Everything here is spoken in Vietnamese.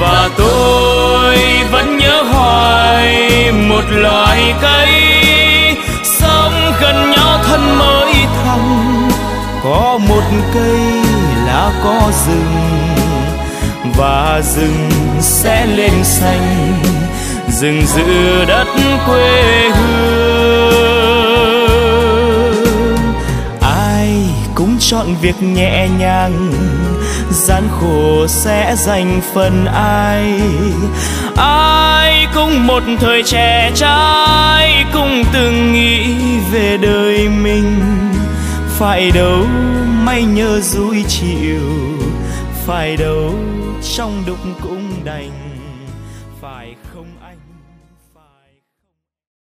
Và tôi vẫn nhớ hoài một loài cây sống gần nhau thân mới thầm. Có một cây lá có rừng và rừng sẽ lên xanh, rừng giữ đất quê hương. Ai cũng chọn việc nhẹ nhàng, gian khổ sẽ dành phần ai. Ai cũng một thời trẻ trai, cũng từng nghĩ về đời mình. Phải đâu may nhớ dối chiều, phải đâu trong đục cũng